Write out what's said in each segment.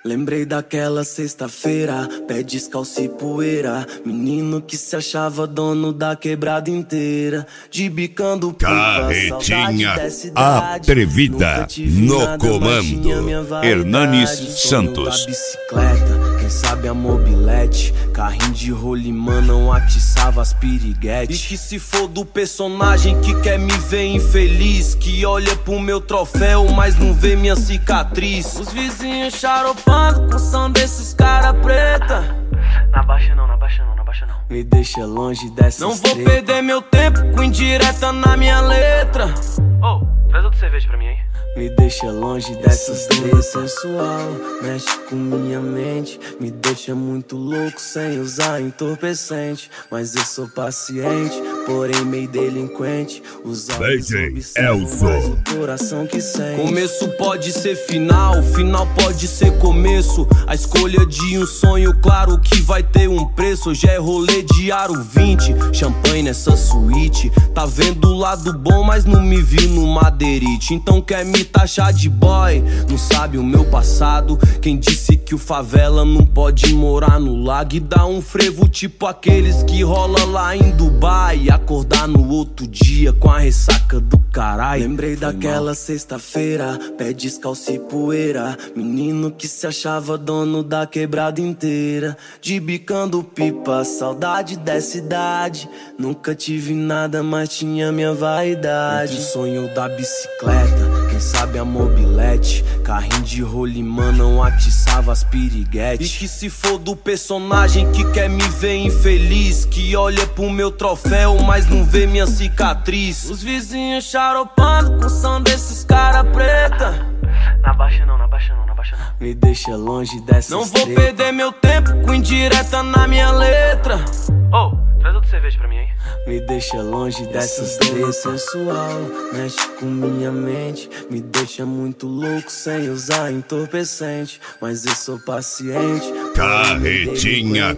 Lembrei daquela sexta-feira, pé descalço e poeira. Menino que se achava dono da quebrada inteira. De bicando Carretinha atrevida no comando. Hernanes Santos. Quem sabe a mobilete, carrinho de rolimã não atiçava as piriguetes. E que se for do personagem que quer me ver infeliz, que olha pro meu troféu, mas não vê minha cicatriz. Os vizinhos charopando com som desses cara preta. Na baixa não, na baixa não, na baixa não. Me deixa longe dessa Não vou perder meu tempo com indireta na minha letra. Oh, traz outra cerveja pra mim, hein? Me deixa longe dessas três sensual. Mexe com minha mente, me deixa muito louco sem usar entorpecente. Mas eu sou paciente, porém meio delinquente. Os olhos observam mais o coração que sente. Começo pode ser final, final pode ser começo. A escolha de um sonho, claro que vai ter um preço. Hoje é rolê de aro 20, champanhe nessa suíte. Tá vendo o lado bom, mas não me vi no madeirite. Então quer me taxar de boy, não sabe o meu passado. Quem disse que o favela não pode morar no lago e dar um frevo tipo aqueles que rola lá em Dubai e acordar no outro dia com a ressaca do caralho. Lembrei daquela sexta-feira, pé descalço e poeira. Menino que se achava dono da quebrada inteira. De bicando pipa, saudade dessa idade. Nunca tive nada, mas tinha minha vaidade. Entre o sonho da bicicleta, quem sabe a mobilete, carrinho de rolimã não atiçava as piriguetes. E que se for do personagem que quer me ver infeliz, que olha pro meu troféu, mas não vê minha cicatriz. Os vizinhos charopando com som desses cara preta. Na baixa não, na baixa não, na baixa não. Me deixa longe dessas Não vou perder meu tempo com indireta na minha letra. Oh, traz outra cerveja pra mim, hein? Me deixa longe dessas três sensual. Mexe com minha mente, me deixa muito louco sem usar entorpecente. Mas eu sou paciente. Carretinha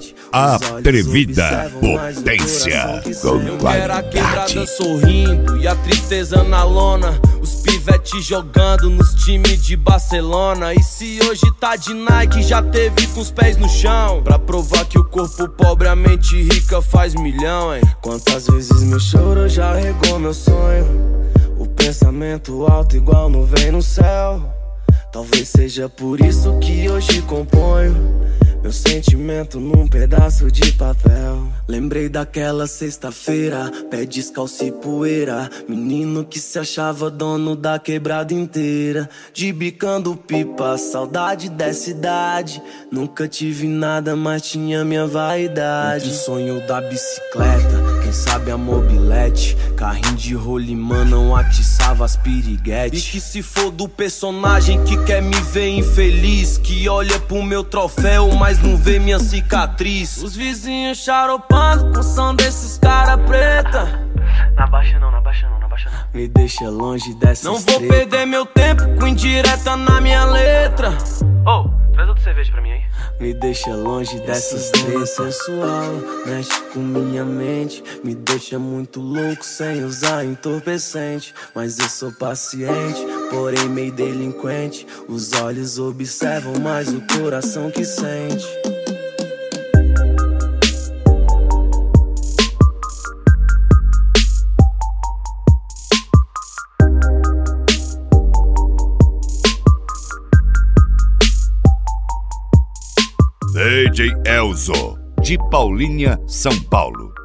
atrevida, potência com eu quero a quebrada sorrindo e a tristeza na lona. Os pivete jogando nos times de Barcelona. E se hoje tá de Nike, já teve com os pés no chão. Pra provar que o corpo pobre, a mente rica faz milhão, hein? Quantas vezes meu choro já regou meu sonho. O pensamento alto igual nuvem no céu. Talvez seja por isso que hoje componho meu sentimento num pedaço de papel. Lembrei daquela sexta-feira, pé descalço e poeira. Menino que se achava dono da quebrada inteira. De bicando pipa, saudade dessa idade. Nunca tive nada, mas tinha minha vaidade. Entre o sonho da bicicleta, quem sabe a mobilete, carrinho de rolimã não atiçava as piriguetes. E que se for do personagem que quer me ver infeliz, que olha pro meu troféu, mas não vê minha cicatriz. Os vizinhos charopando com som desses cara preta. Na baixa não, na baixa não, na baixa não. Me deixa longe dessas Não vou perder meu tempo com indireta na minha letra. Oh, traz outra cerveja pra mim, hein? Me deixa longe dessas três sensual. Mexe com minha mente, me deixa muito louco sem usar entorpecente. Mas eu sou paciente, porém meio delinquente. Os olhos observam mais o coração que sente. DJ Elzo, de Paulínia, São Paulo.